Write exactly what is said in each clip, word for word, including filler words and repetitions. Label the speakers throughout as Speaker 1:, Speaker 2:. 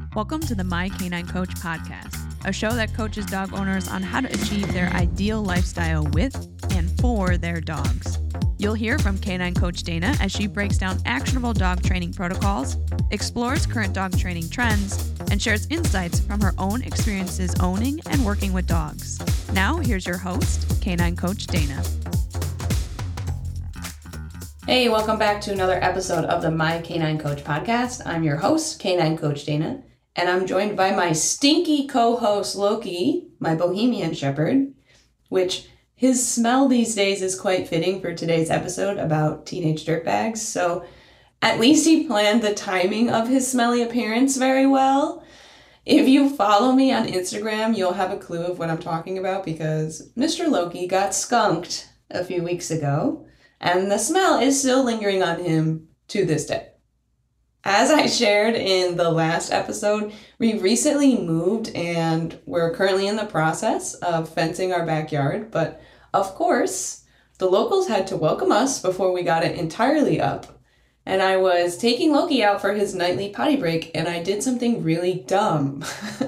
Speaker 1: Welcome to the My Canine Coach podcast, a show that coaches dog owners on how to achieve their ideal lifestyle with and for their dogs. You'll hear from Canine Coach Dana as she breaks down actionable dog training protocols, explores current dog training trends, and shares insights from her own experiences owning and working with dogs. Now, here's your host, Canine Coach Dana.
Speaker 2: Hey, welcome back to another episode of the My Canine Coach podcast. I'm your host, Canine Coach Dana, and I'm joined by my stinky co-host, Loki, my Bohemian Shepherd, which his smell these days is quite fitting for today's episode about teenage dirtbags. So at least he planned the timing of his smelly appearance very well. If you follow me on Instagram, you'll have a clue of what I'm talking about because Mister Loki got skunked a few weeks ago, and the smell is still lingering on him to this day. As I shared in the last episode, we recently moved and we're currently in the process of fencing our backyard, but of course, the locals had to welcome us before we got it entirely up. And I was taking Loki out for his nightly potty break and I did something really dumb.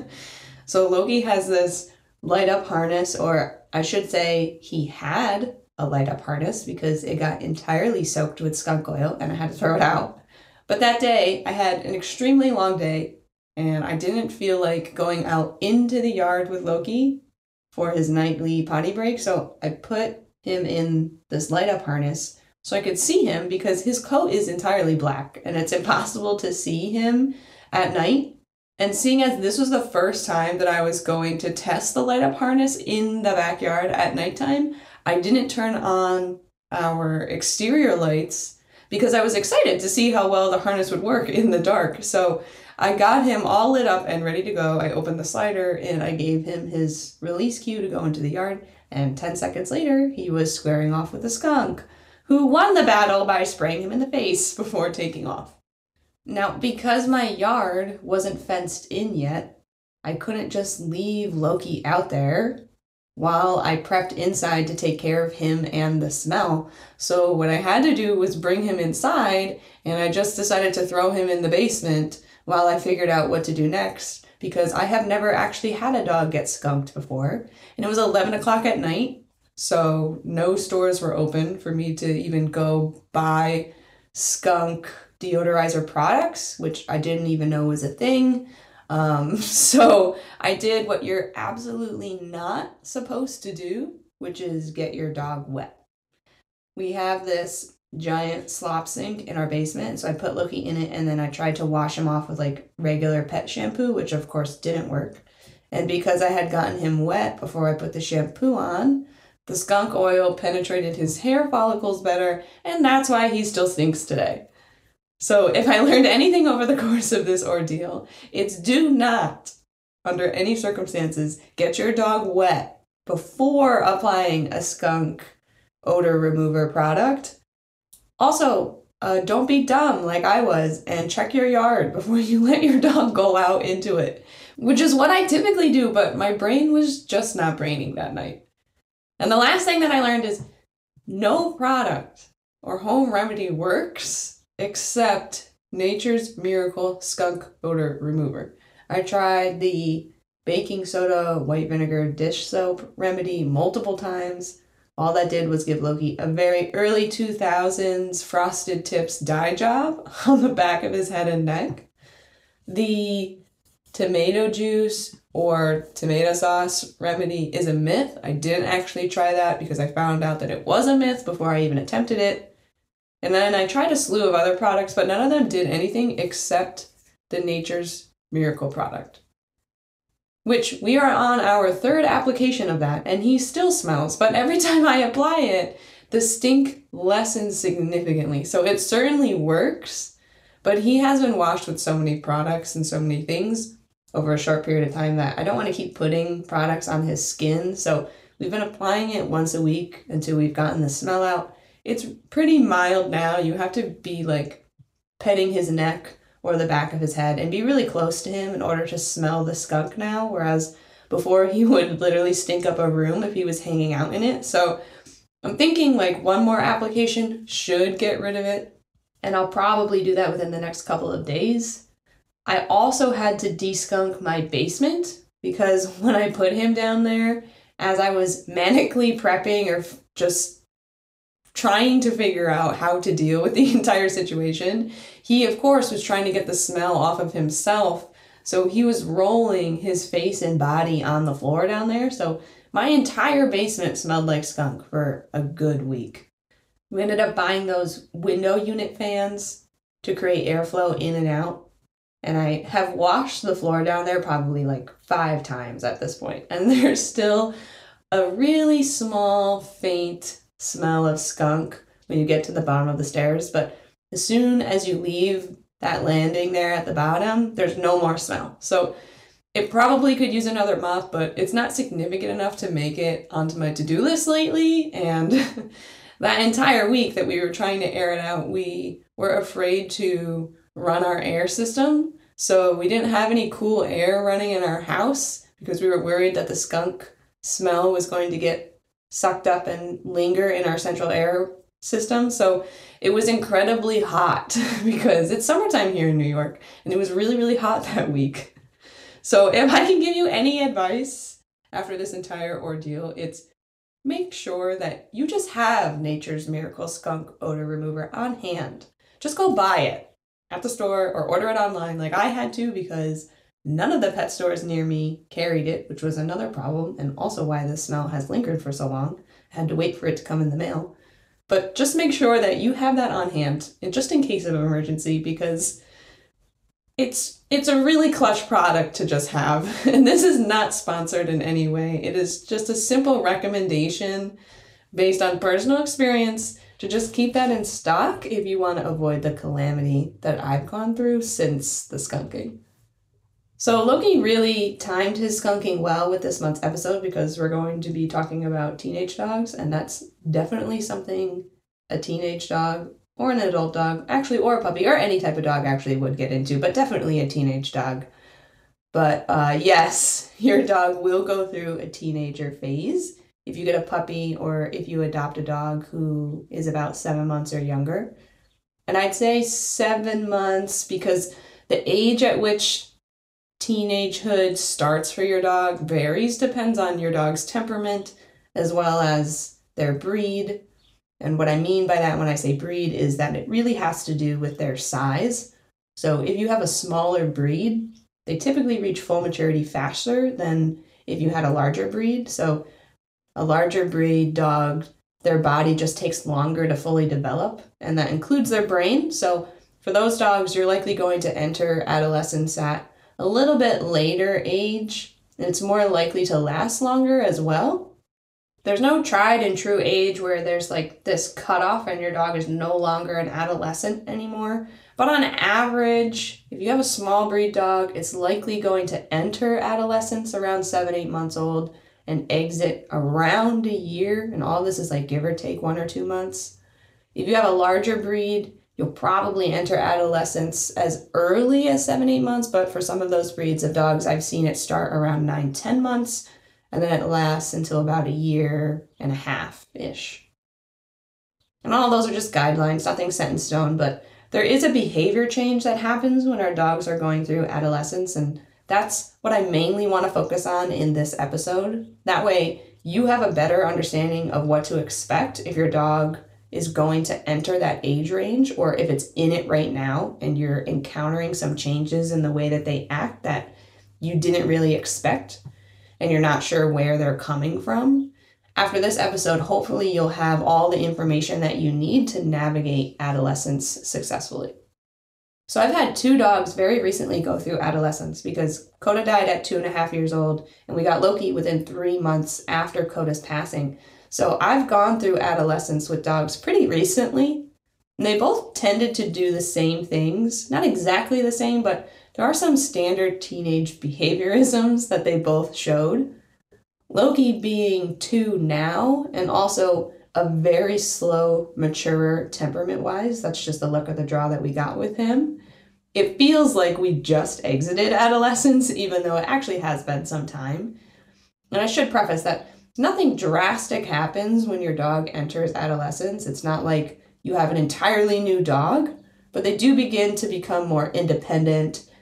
Speaker 2: So Loki has this light up harness, or I should say he had a light up harness because it got entirely soaked with skunk oil and I had to throw it out. But that day I had an extremely long day and I didn't feel like going out into the yard with Loki for his nightly potty break. So I put him in this light up harness so I could see him because his coat is entirely black and it's impossible to see him at night. And seeing as this was the first time that I was going to test the light up harness in the backyard at nighttime, I didn't turn on our exterior lights because I was excited to see how well the harness would work in the dark. So I got him all lit up and ready to go. I opened the slider and I gave him his release cue to go into the yard. And ten seconds later, he was squaring off with a skunk, who won the battle by spraying him in the face before taking off. Now, because my yard wasn't fenced in yet, I couldn't just leave Loki out there while I prepped inside to take care of him and the smell. So what I had to do was bring him inside, and I just decided to throw him in the basement while I figured out what to do next, because I have never actually had a dog get skunked before. And it was eleven o'clock at night, so no stores were open for me to even go buy skunk deodorizer products, which I didn't even know was a thing. Um, so I did what you're absolutely not supposed to do, which is get your dog wet. We have this giant slop sink in our basement, so I put Loki in it and then I tried to wash him off with like regular pet shampoo, which of course didn't work. And because I had gotten him wet before I put the shampoo on, the skunk oil penetrated his hair follicles better, and that's why he still stinks today. So if I learned anything over the course of this ordeal, it's do not, under any circumstances, get your dog wet before applying a skunk odor remover product. Also, uh, don't be dumb like I was and check your yard before you let your dog go out into it, which is what I typically do, but my brain was just not braining that night. And the last thing that I learned is no product or home remedy works except Nature's Miracle Skunk Odor Remover. I tried the baking soda, white vinegar dish soap remedy multiple times. All that did was give Loki a very early two thousands Frosted Tips dye job on the back of his head and neck. The tomato juice or tomato sauce remedy is a myth. I didn't actually try that because I found out that it was a myth before I even attempted it. And then I tried a slew of other products, but none of them did anything except the Nature's Miracle product, which we are on our third application of that, and he still smells. But every time I apply it, the stink lessens significantly. So it certainly works, but he has been washed with so many products and so many things over a short period of time that I don't want to keep putting products on his skin. So we've been applying it once a week until we've gotten the smell out. It's pretty mild now. You have to be like petting his neck or the back of his head and be really close to him in order to smell the skunk now, whereas before he would literally stink up a room if he was hanging out in it. So I'm thinking like one more application should get rid of it, and I'll probably do that within the next couple of days. I also had to de-skunk my basement because when I put him down there, as I was manically prepping or f- just trying to figure out how to deal with the entire situation, he, of course, was trying to get the smell off of himself. So he was rolling his face and body on the floor down there. So my entire basement smelled like skunk for a good week. We ended up buying those window unit fans to create airflow in and out. And I have washed the floor down there probably like five times at this point. And there's still a really small, faint smell of skunk when you get to the bottom of the stairs. But as soon as you leave that landing there at the bottom, there's no more smell. So it probably could use another mop, but it's not significant enough to make it onto my to-do list lately. And that entire week that we were trying to air it out, we were afraid to run our air system. So we didn't have any cool air running in our house because we were worried that the skunk smell was going to get sucked up and linger in our central air system. So it was incredibly hot because it's summertime here in New York and it was really, really hot that week. So if I can give you any advice after this entire ordeal, it's make sure that you just have Nature's Miracle Skunk Odor Remover on hand. Just go buy it at the store or order it online like I had to because none of the pet stores near me carried it, which was another problem and also why the smell has lingered for so long. I had to wait for it to come in the mail. But just make sure that you have that on hand just in case of emergency because it's it's a really clutch product to just have. And this is not sponsored in any way. It is just a simple recommendation based on personal experience to just keep that in stock if you want to avoid the calamity that I've gone through since the skunking. So Loki really timed his skunking well with this month's episode because we're going to be talking about teenage dogs, and that's definitely something a teenage dog or an adult dog, actually, or a puppy, or any type of dog actually would get into, but definitely a teenage dog. But uh, yes, your dog will go through a teenager phase if you get a puppy or if you adopt a dog who is about seven months or younger. And I'd say seven months because the age at which teenagehood starts for your dog varies, depends on your dog's temperament as well as their breed. And what I mean by that when I say breed is that it really has to do with their size. So if you have a smaller breed, they typically reach full maturity faster than if you had a larger breed. So a larger breed dog, their body just takes longer to fully develop, and that includes their brain. So for those dogs, you're likely going to enter adolescence at a little bit later age, and it's more likely to last longer as well. There's no tried and true age where there's like this cutoff and your dog is no longer an adolescent anymore. But on average, if you have a small breed dog, it's likely going to enter adolescence around seven, eight months old and exit around a year. And all this is like give or take one or two months. If you have a larger breed, you'll probably enter adolescence as early as seven, eight months. But for some of those breeds of dogs, I've seen it start around nine, ten months. And then it lasts until about a year and a half-ish. And all those are just guidelines, nothing set in stone, but there is a behavior change that happens when our dogs are going through adolescence, and that's what I mainly want to focus on in this episode. That way, you have a better understanding of what to expect if your dog is going to enter that age range, or if it's in it right now and you're encountering some changes in the way that they act that you didn't really expect, and you're not sure where they're coming from. After this episode, hopefully you'll have all the information that you need to navigate adolescence successfully. So I've had two dogs very recently go through adolescence because Coda died at two and a half years old, and we got Loki within three months after Coda's passing. So I've gone through adolescence with dogs pretty recently, and they both tended to do the same things. Not exactly the same, but there are some standard teenage behaviorisms that they both showed. Loki being two now, and also a very slow, mature temperament-wise. That's just the luck of the draw that we got with him. It feels like we just exited adolescence, even though it actually has been some time. And I should preface that nothing drastic happens when your dog enters adolescence. It's not like you have an entirely new dog, but they do begin to become more independent,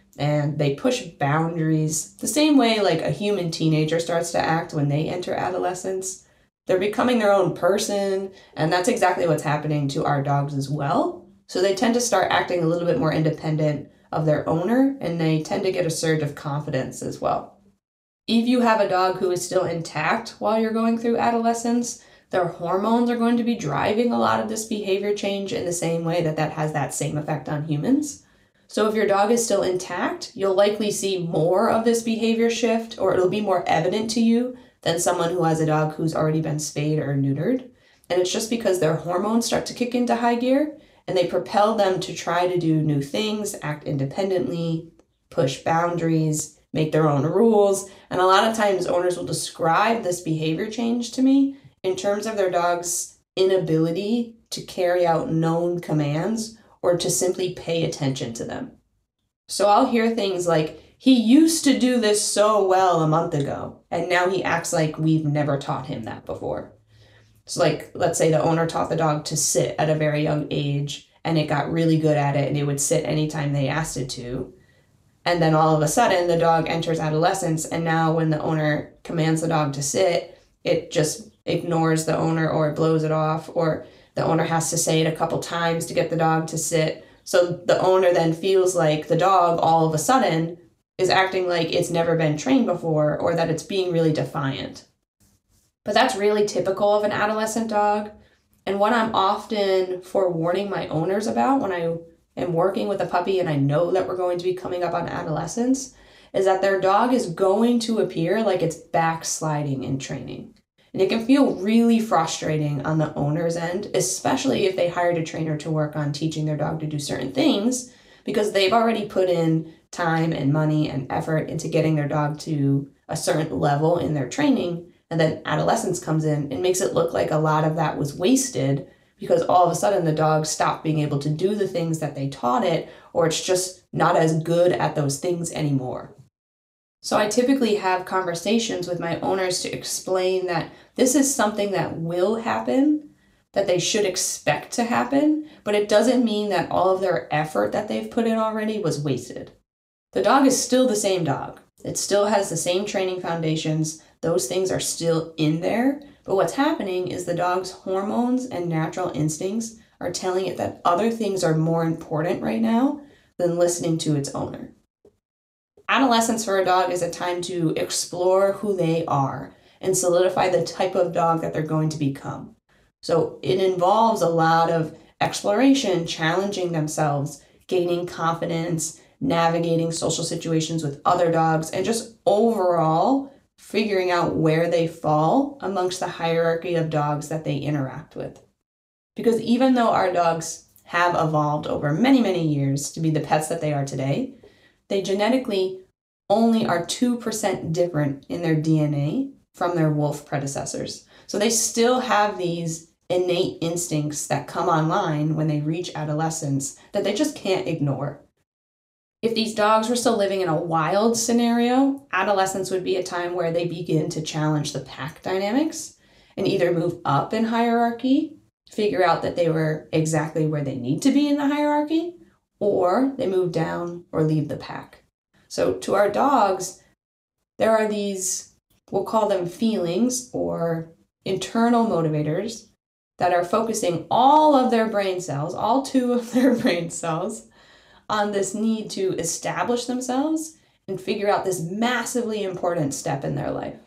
Speaker 2: and they push boundaries the same way like a human teenager starts to act when they enter adolescence. They're becoming their own person, and that's exactly what's happening to our dogs as well. So they tend to start acting a little bit more independent of their owner, and they tend to get a surge of confidence as well. If you have a dog who is still intact while you're going through adolescence, their hormones are going to be driving a lot of this behavior change in the same way that that has that same effect on humans. So if your dog is still intact, you'll likely see more of this behavior shift, or it'll be more evident to you than someone who has a dog who's already been spayed or neutered. And it's just because their hormones start to kick into high gear and they propel them to try to do new things, act independently, push boundaries, make their own rules. And a lot of times owners will describe this behavior change to me in terms of their dog's inability to carry out known commands or to simply pay attention to them. So I'll hear things like, he used to do this so well a month ago, and now he acts like we've never taught him that before. So like, let's say the owner taught the dog to sit at a very young age, and it got really good at it, and it would sit anytime they asked it to. And then all of a sudden, the dog enters adolescence, and now when the owner commands the dog to sit, it just ignores the owner, or it blows it off, or the owner has to say it a couple times to get the dog to sit. So the owner then feels like the dog all of a sudden is acting like it's never been trained before, or that it's being really defiant. But that's really typical of an adolescent dog. And what I'm often forewarning my owners about when I am working with a puppy and I know that we're going to be coming up on adolescence is that their dog is going to appear like it's backsliding in training. And it can feel really frustrating on the owner's end, especially if they hired a trainer to work on teaching their dog to do certain things, because they've already put in time and money and effort into getting their dog to a certain level in their training. And then adolescence comes in and makes it look like a lot of that was wasted because all of a sudden the dog stopped being able to do the things that they taught it, or it's just not as good at those things anymore. So I typically have conversations with my owners to explain that this is something that will happen, that they should expect to happen, but it doesn't mean that all of their effort that they've put in already was wasted. The dog is still the same dog. It still has the same training foundations. Those things are still in there, but what's happening is the dog's hormones and natural instincts are telling it that other things are more important right now than listening to its owner. Adolescence for a dog is a time to explore who they are and solidify the type of dog that they're going to become. So it involves a lot of exploration, challenging themselves, gaining confidence, navigating social situations with other dogs, and just overall figuring out where they fall amongst the hierarchy of dogs that they interact with. Because even though our dogs have evolved over many, many years to be the pets that they are today, they genetically only are two percent different in their D N A from their wolf predecessors. So they still have these innate instincts that come online when they reach adolescence that they just can't ignore. If these dogs were still living in a wild scenario, adolescence would be a time where they begin to challenge the pack dynamics and either move up in hierarchy, figure out that they were exactly where they need to be in the hierarchy, or they move down or leave the pack. So to our dogs, there are these, we'll call them feelings or internal motivators that are focusing all of their brain cells, all two of their brain cells, on this need to establish themselves and figure out this massively important step in their life.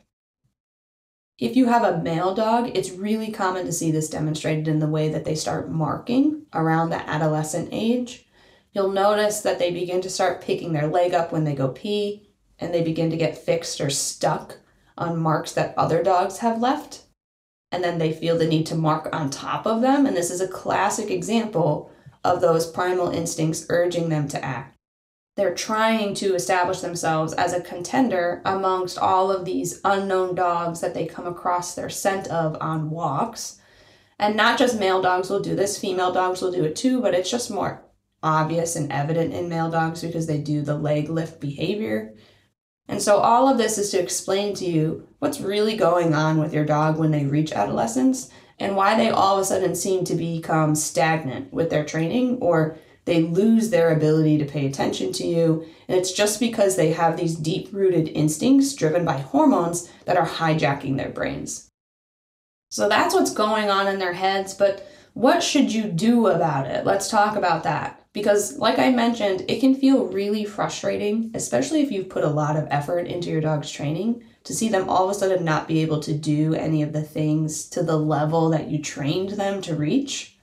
Speaker 2: If you have a male dog, it's really common to see this demonstrated in the way that they start marking around the adolescent age. You'll notice that they begin to start picking their leg up when they go pee, and they begin to get fixed or stuck on marks that other dogs have left. And then they feel the need to mark on top of them. And this is a classic example of those primal instincts urging them to act. They're trying to establish themselves as a contender amongst all of these unknown dogs that they come across their scent of on walks. And not just male dogs will do this, female dogs will do it too, but it's just more obvious and evident in male dogs because they do the leg lift behavior. And so all of this is to explain to you what's really going on with your dog when they reach adolescence and why they all of a sudden seem to become stagnant with their training or They lose their ability to pay attention to you, and it's just because they have these deep-rooted instincts driven by hormones that are hijacking their brains. So that's what's going on in their heads, but what should you do about it? Let's talk about that. Because like I mentioned, it can feel really frustrating, especially if you've put a lot of effort into your dog's training, to see them all of a sudden not be able to do any of the things to the level that you trained them to reach.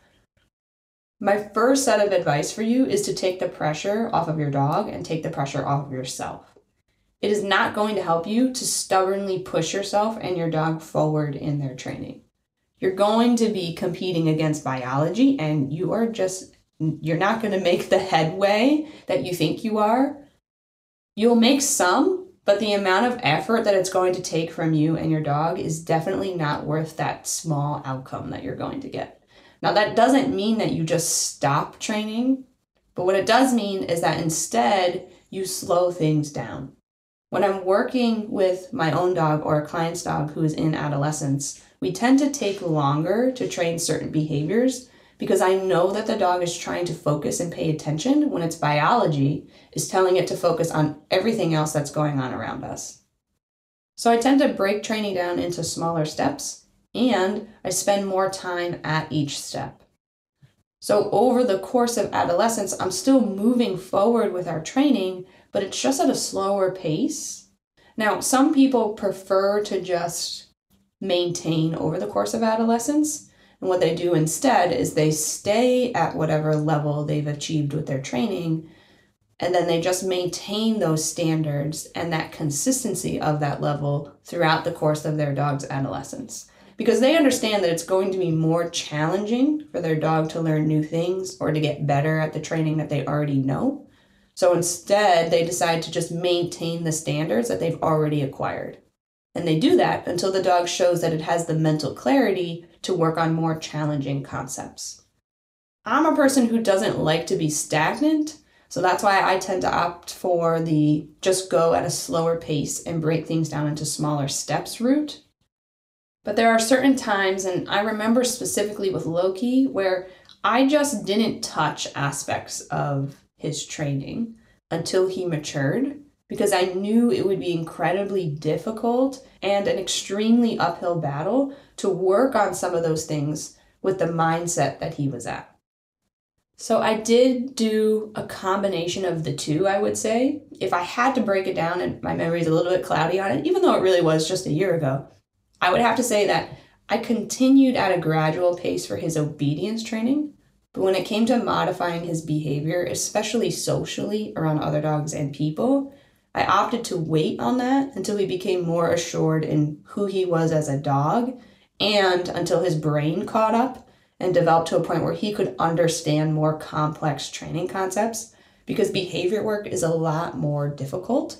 Speaker 2: My first set of advice for you is to take the pressure off of your dog and take the pressure off of yourself. It is not going to help you to stubbornly push yourself and your dog forward in their training. You're going to be competing against biology, and you are just, you're not going to make the headway that you think you are. You'll make some, but the amount of effort that it's going to take from you and your dog is definitely not worth that small outcome that you're going to get. Now, that doesn't mean that you just stop training, but what it does mean is that instead you slow things down. When I'm working with my own dog or a client's dog who is in adolescence, we tend to take longer to train certain behaviors because I know that the dog is trying to focus and pay attention when its biology is telling it to focus on everything else that's going on around us. So I tend to break training down into smaller steps, and I spend more time at each step. So over the course of adolescence, I'm still moving forward with our training, but it's just at a slower pace. Now, some people prefer to just maintain over the course of adolescence, and what they do instead is they stay at whatever level they've achieved with their training, and then they just maintain those standards and that consistency of that level throughout the course of their dog's adolescence. Because they understand that it's going to be more challenging for their dog to learn new things or to get better at the training that they already know. So instead, they decide to just maintain the standards that they've already acquired. And they do that until the dog shows that it has the mental clarity to work on more challenging concepts. I'm a person who doesn't like to be stagnant, so that's why I tend to opt for the just go at a slower pace and break things down into smaller steps route. But there are certain times, and I remember specifically with Loki, where I just didn't touch aspects of his training until he matured, because I knew it would be incredibly difficult and an extremely uphill battle to work on some of those things with the mindset that he was at. So I did do a combination of the two, I would say. If I had to break it down, and my memory is a little bit cloudy on it, even though it really was just a year ago, I would have to say that I continued at a gradual pace for his obedience training, but when it came to modifying his behavior, especially socially around other dogs and people, I opted to wait on that until he became more assured in who he was as a dog and until his brain caught up and developed to a point where he could understand more complex training concepts, because behavior work is a lot more difficult.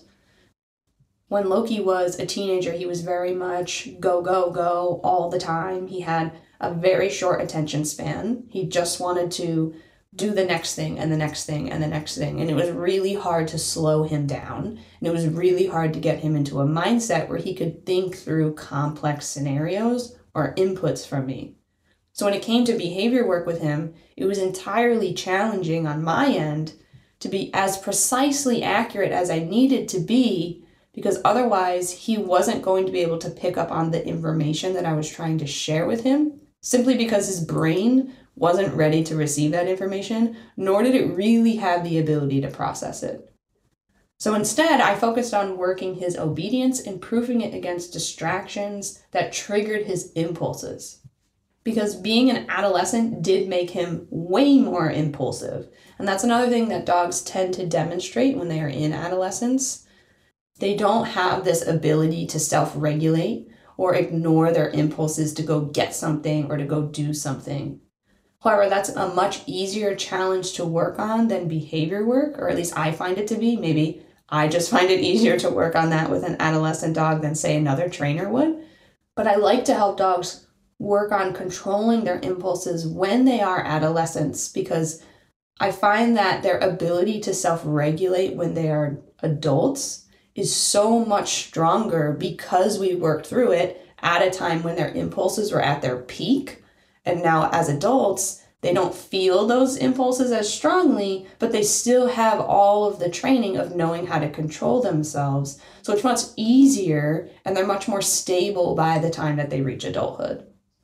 Speaker 2: When Loki was a teenager, he was very much go, go, go all the time. He had a very short attention span. He just wanted to do the next thing and the next thing and the next thing. And it was really hard to slow him down. And it was really hard to get him into a mindset where he could think through complex scenarios or inputs from me. So when it came to behavior work with him, it was entirely challenging on my end to be as precisely accurate as I needed to be, because otherwise he wasn't going to be able to pick up on the information that I was trying to share with him, simply because his brain wasn't ready to receive that information, nor did it really have the ability to process it. So instead, I focused on working his obedience and proving it against distractions that triggered his impulses. Because being an adolescent did make him way more impulsive. And that's another thing that dogs tend to demonstrate when they are in adolescence. They don't have this ability to self-regulate or ignore their impulses to go get something or to go do something. However, that's a much easier challenge to work on than behavior work, or at least I find it to be. Maybe I just find it easier to work on that with an adolescent dog than, say, another trainer would. But I like to help dogs work on controlling their impulses when they are adolescents, because I find that their ability to self-regulate when they are adults is so much stronger because we worked through it at a time when their impulses were at their peak. And now as adults, They don't feel those impulses as strongly, but they still have all of the training of knowing how to control themselves. So it's much easier and they're much more stable by the time that they reach adulthood.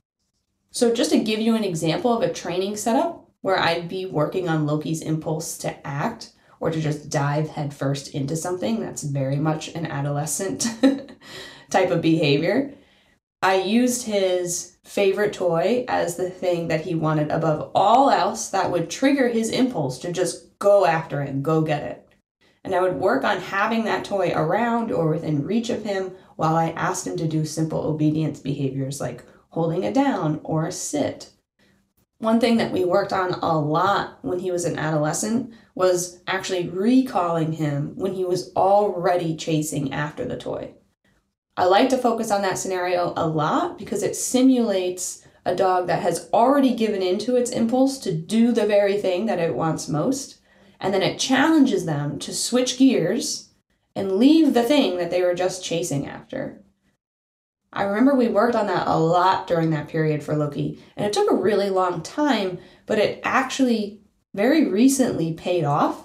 Speaker 2: So just to give you an example of a training setup where I'd be working on Loki's impulse to act or to just dive headfirst into something that's very much an adolescent type of behavior, I used his favorite toy as the thing that he wanted above all else that would trigger his impulse to just go after it and go get it. And I would work on having that toy around or within reach of him while I asked him to do simple obedience behaviors like holding it down or sit. One thing that we worked on a lot when he was an adolescent was actually recalling him when he was already chasing after the toy. I like to focus on that scenario a lot because it simulates a dog that has already given into its impulse to do the very thing that it wants most, and then it challenges them to switch gears and leave the thing that they were just chasing after. I remember we worked on that a lot during that period for Loki, and it took a really long time, but it actually very recently paid off.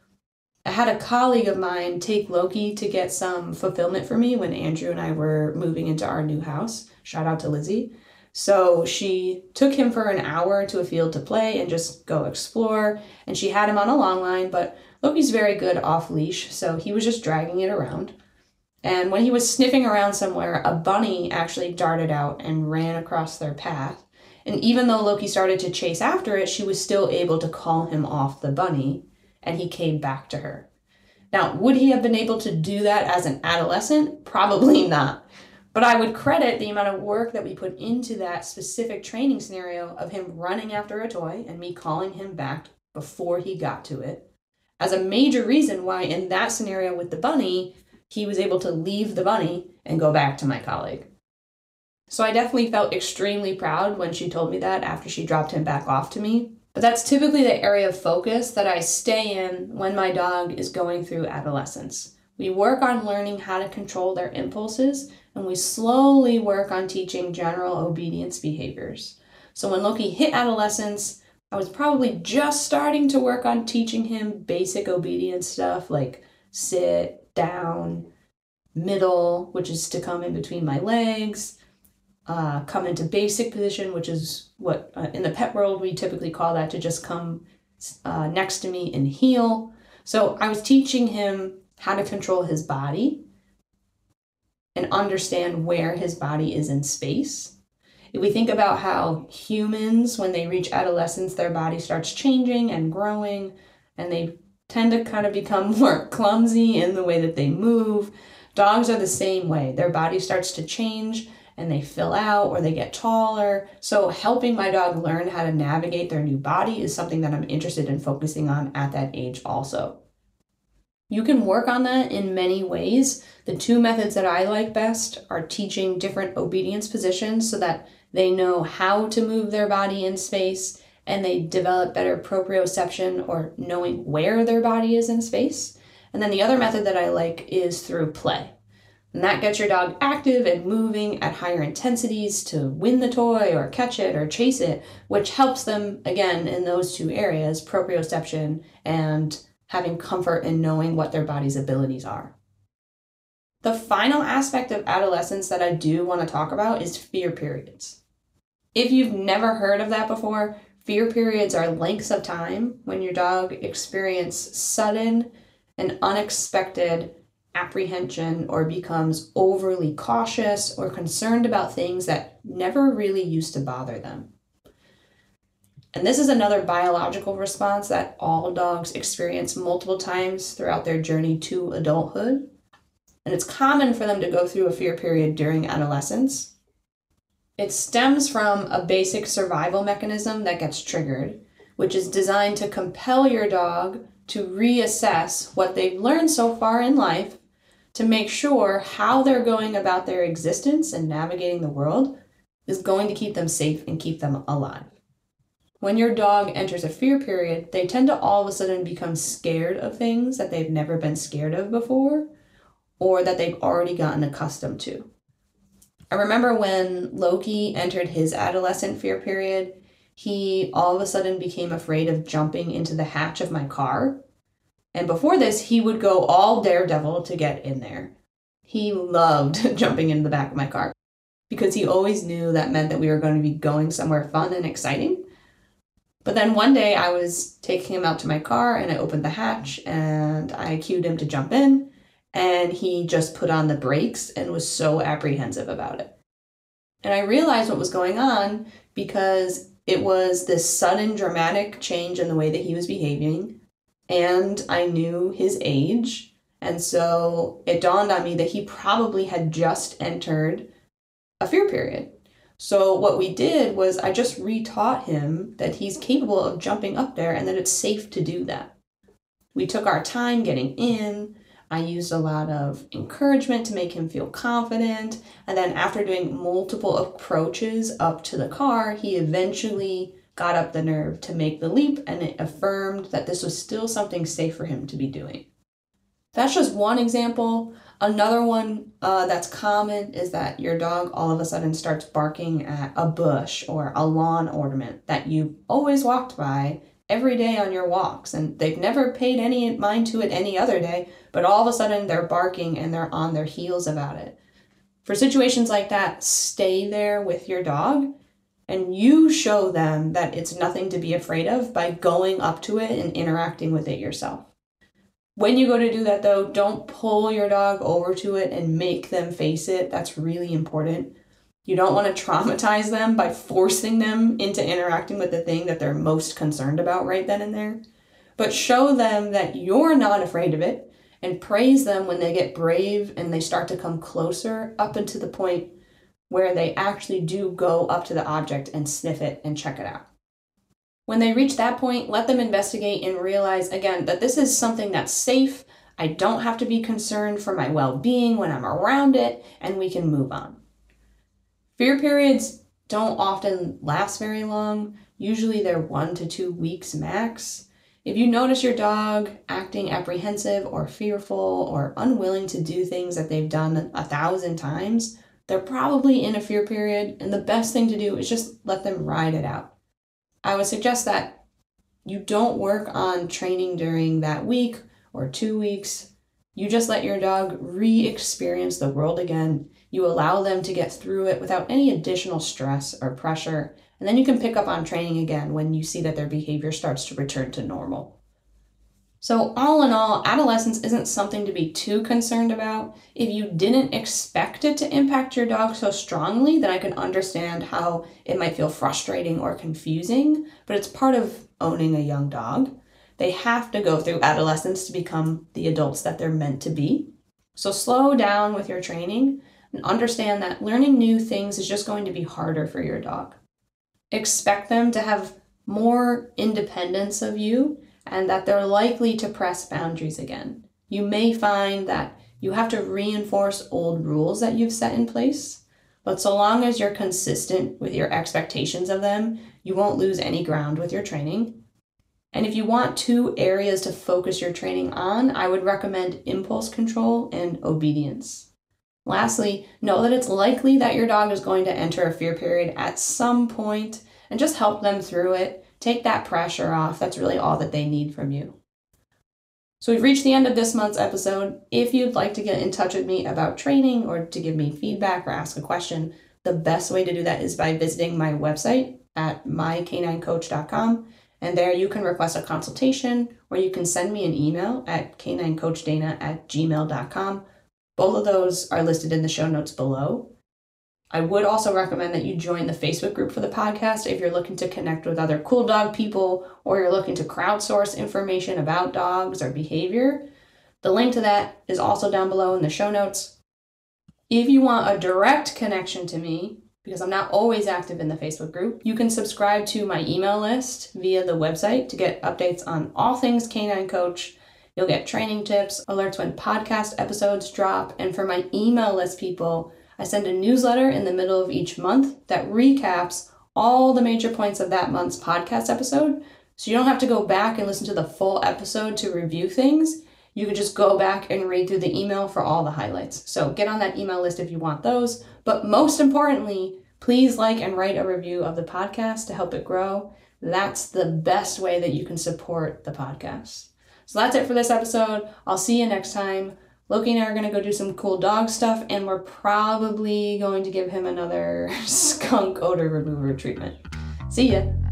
Speaker 2: I had a colleague of mine take Loki to get some fulfillment for me when Andrew and I were moving into our new house. Shout out to Lizzie. So she took him for an hour to a field to play and just go explore, and she had him on a long line, but Loki's very good off leash, so he was just dragging it around. And when he was sniffing around somewhere, a bunny actually darted out and ran across their path. And even though Loki started to chase after it, she was still able to call him off the bunny, and he came back to her. Now, would he have been able to do that as an adolescent? Probably not. But I would credit the amount of work that we put into that specific training scenario of him running after a toy and me calling him back before he got to it as a major reason why in that scenario with the bunny, he was able to leave the bunny and go back to my colleague. So I definitely felt extremely proud when she told me that after she dropped him back off to me. But that's typically the area of focus that I stay in when my dog is going through adolescence. We work on learning how to control their impulses, and we slowly work on teaching general obedience behaviors. So when Loki hit adolescence, I was probably just starting to work on teaching him basic obedience stuff like sit, down, middle, which is to come in between my legs, Uh, come into basic position, which is what uh, in the pet world we typically call that to just come uh, next to me and heel. So I was teaching him how to control his body and understand where his body is in space. If we think about how humans, when they reach adolescence, their body starts changing and growing, and they tend to kind of become more clumsy in the way that they move. Dogs are the same way. Their body starts to change and they fill out or they get taller. So helping my dog learn how to navigate their new body is something that I'm interested in focusing on at that age also. You can work on that in many ways. The two methods that I like best are teaching different obedience positions so that they know how to move their body in space and they develop better proprioception or knowing where their body is in space. And then the other method that I like is through play. And that gets your dog active and moving at higher intensities to win the toy or catch it or chase it, which helps them, again, in those two areas, proprioception and having comfort in knowing what their body's abilities are. The final aspect of adolescence that I do want to talk about is fear periods. If you've never heard of that before, fear periods are lengths of time when your dog experiences sudden and unexpected apprehension or becomes overly cautious or concerned about things that never really used to bother them. And this is another biological response that all dogs experience multiple times throughout their journey to adulthood. And it's common for them to go through a fear period during adolescence. It stems from a basic survival mechanism that gets triggered, which is designed to compel your dog to reassess what they've learned so far in life to make sure how they're going about their existence and navigating the world is going to keep them safe and keep them alive. When your dog enters a fear period, they tend to all of a sudden become scared of things that they've never been scared of before or that they've already gotten accustomed to. I remember when Loki entered his adolescent fear period, he all of a sudden became afraid of jumping into the hatch of my car. And before this, he would go all daredevil to get in there. He loved jumping into the back of my car because he always knew that meant that we were going to be going somewhere fun and exciting. But then one day I was taking him out to my car and I opened the hatch and I cued him to jump in, and he just put on the brakes and was so apprehensive about it. And I realized what was going on because it was this sudden dramatic change in the way that he was behaving, and I knew his age. And so it dawned on me that he probably had just entered a fear period. So what we did was I just retaught him that he's capable of jumping up there and that it's safe to do that. We took our time getting in. I used a lot of encouragement to make him feel confident. And then after doing multiple approaches up to the car, he eventually got up the nerve to make the leap, and it affirmed that this was still something safe for him to be doing. That's just one example. Another one uh, that's common is that your dog all of a sudden starts barking at a bush or a lawn ornament that you've always walked by every day on your walks, and they've never paid any mind to it any other day, but all of a sudden they're barking and they're on their heels about it. For situations like that, stay there with your dog and you show them that it's nothing to be afraid of by going up to it and interacting with it yourself. When you go to do that, though, don't pull your dog over to it and make them face it. That's really important. You don't want to traumatize them by forcing them into interacting with the thing that they're most concerned about right then and there. But show them that you're not afraid of it, and praise them when they get brave and they start to come closer up into the point where they actually do go up to the object and sniff it and check it out. When they reach that point, let them investigate and realize, again, that this is something that's safe. I don't have to be concerned for my well-being when I'm around it, and we can move on. Fear periods don't often last very long. Usually they're one to two weeks max. If you notice your dog acting apprehensive or fearful or unwilling to do things that they've done a thousand times, they're probably in a fear period, and the best thing to do is just let them ride it out. I would suggest that you don't work on training during that week or two weeks. You just let your dog re-experience the world again. You allow them to get through it without any additional stress or pressure, and then you can pick up on training again when you see that their behavior starts to return to normal. So all in all, adolescence isn't something to be too concerned about. If you didn't expect it to impact your dog so strongly, then I can understand how it might feel frustrating or confusing, but it's part of owning a young dog. They have to go through adolescence to become the adults that they're meant to be. So slow down with your training and understand that learning new things is just going to be harder for your dog. Expect them to have more independence of you, and that they're likely to press boundaries again. You may find that you have to reinforce old rules that you've set in place, but so long as you're consistent with your expectations of them, you won't lose any ground with your training. And if you want two areas to focus your training on, I would recommend impulse control and obedience. Lastly, know that it's likely that your dog is going to enter a fear period at some point, and just help them through it. Take that pressure off. That's really all that they need from you. So we've reached the end of this month's episode. If you'd like to get in touch with me about training or to give me feedback or ask a question, the best way to do that is by visiting my website at my canine coach dot com. And there you can request a consultation, or you can send me an email at canine coach dana at gmail dot com. Both of those are listed in the show notes below. I would also recommend that you join the Facebook group for the podcast if you're looking to connect with other cool dog people, or you're looking to crowdsource information about dogs or behavior. The link to that is also down below in the show notes. If you want a direct connection to me, because I'm not always active in the Facebook group, you can subscribe to my email list via the website to get updates on all things Canine Coach. You'll get training tips, alerts when podcast episodes drop, and for my email list people, I send a newsletter in the middle of each month that recaps all the major points of that month's podcast episode, so you don't have to go back and listen to the full episode to review things. You can just go back and read through the email for all the highlights. So get on that email list if you want those. But most importantly, Please like and write a review of the podcast to help it grow. That's the best way that you can support the podcast. So that's it for this episode. I'll see you next time. Loki and I are going to go do some cool dog stuff, and we're probably going to give him another skunk odor remover treatment. See ya.